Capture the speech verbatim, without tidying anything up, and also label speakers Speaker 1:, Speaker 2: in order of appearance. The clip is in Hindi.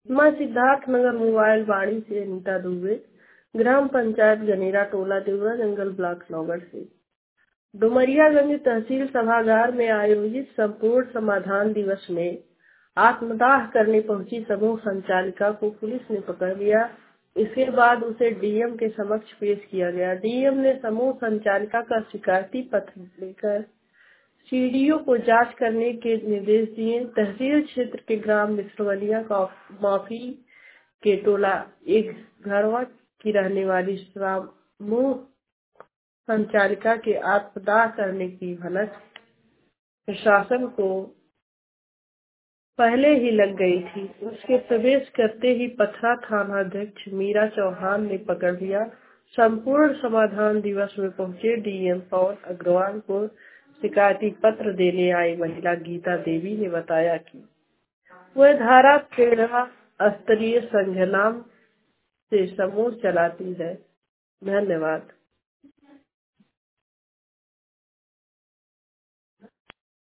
Speaker 1: मां सिद्धार्थ नगर मोबाइल बाड़ी से अनीता दुबे, ग्राम पंचायत गनेरा, टोला देवरा जंगल, ब्लॉक नौगढ़ से। डुमरियागंज तहसील सभागार में आयोजित संपूर्ण समाधान दिवस में आत्मदाह करने पहुंची समूह संचालिका को पुलिस ने पकड़ लिया। इसके बाद उसे डीएम के समक्ष पेश किया गया। डीएम ने समूह संचालिका का शिकायती पत्र लेकर सीडीओ को जांच करने के निर्देश दिए। तहसील क्षेत्र के ग्राम मिश्रवलिया का माफी के टोला एक घरवा की रहने वाली समूह संचालिका के आत्मदाह करने की भनक प्रशासन को पहले ही लग गई थी। उसके प्रवेश करते ही पथरा थानाध्यक्ष मीरा चौहान ने पकड़ लिया। संपूर्ण समाधान दिवस में पहुंचे डीएम पवन अग्रवाल को शिकायती पत्र देने आई महिला गीता देवी ने बताया कि वह धारा तेरह स्तरीय संघ नाम से समूह चलाती है। धन्यवाद।